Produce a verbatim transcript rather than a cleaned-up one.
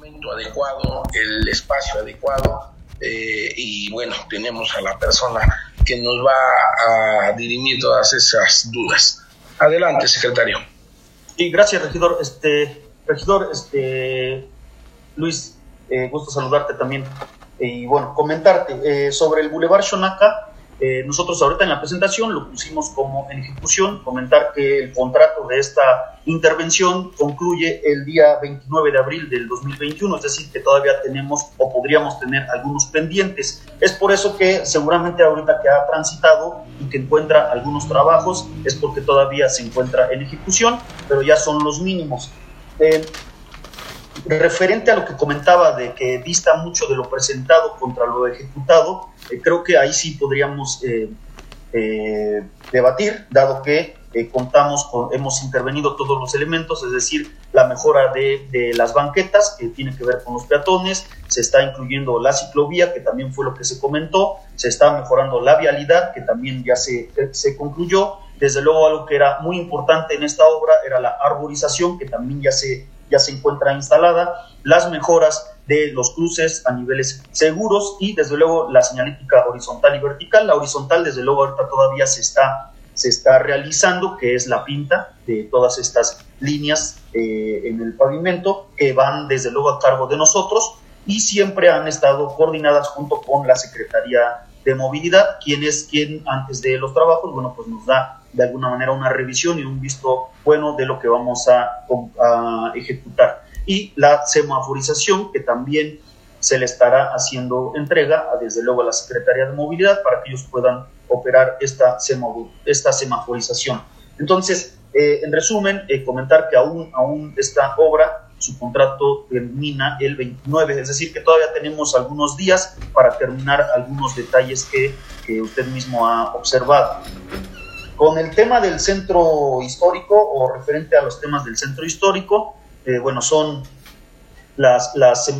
momento adecuado, el espacio adecuado, eh, y bueno, tenemos a la persona que nos va a dirimir todas esas dudas. Adelante, secretario. Sí, gracias, regidor. Este, regidor, este, Luis, eh, gusto saludarte también. Y bueno, comentarte eh, sobre el Boulevard Xonaca. Eh, nosotros ahorita en la presentación lo pusimos como en ejecución, comentar que el contrato de esta intervención concluye el día veintinueve de abril del dos mil veintiuno, es decir, que todavía tenemos o podríamos tener algunos pendientes. Es por eso que seguramente ahorita que ha transitado y que encuentra algunos trabajos, es porque todavía se encuentra en ejecución, pero ya son los mínimos. Eh, Referente a lo que comentaba de que dista mucho de lo presentado contra lo ejecutado, eh, creo que ahí sí podríamos eh, eh, debatir, dado que eh, contamos con, hemos intervenido todos los elementos, es decir, la mejora de, de las banquetas, que tiene que ver con los peatones, se está incluyendo la ciclovía, que también fue lo que se comentó, se está mejorando la vialidad, que también ya se, se concluyó. Desde luego, algo que era muy importante en esta obra era la arborización, que también ya se ya se encuentra instalada, las mejoras de los cruces a niveles seguros y desde luego la señalética horizontal y vertical. La horizontal desde luego ahorita todavía se está, se está realizando, que es la pinta de todas estas líneas eh, en el pavimento, que van desde luego a cargo de nosotros y siempre han estado coordinadas junto con la Secretaría de Movilidad, quien es quien antes de los trabajos, bueno, pues nos da de alguna manera una revisión y un visto bueno de lo que vamos a, a ejecutar. Y la semaforización, que también se le estará haciendo entrega a, desde luego a la Secretaría de Movilidad para que ellos puedan operar esta, esta semaforización. Entonces, eh, en resumen, eh, comentar que aún, aún esta obra, su contrato termina el veintinueve, es decir, que todavía tenemos algunos días para terminar algunos detalles que, que usted mismo ha observado. Con el tema del centro histórico o referente a los temas del centro histórico, eh, bueno, son las, las